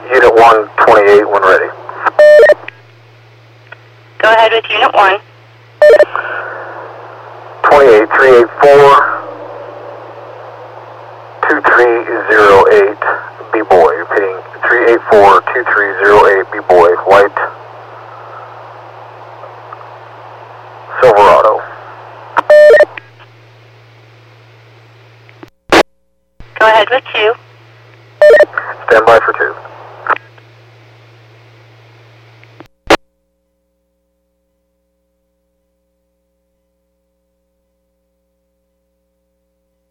Unit 128 when ready. Go ahead with Unit 1. 28384 2308 B-Boy. Repeating 384 2308 B-Boy. White Silverado. Go ahead with 2. Stand by for 2.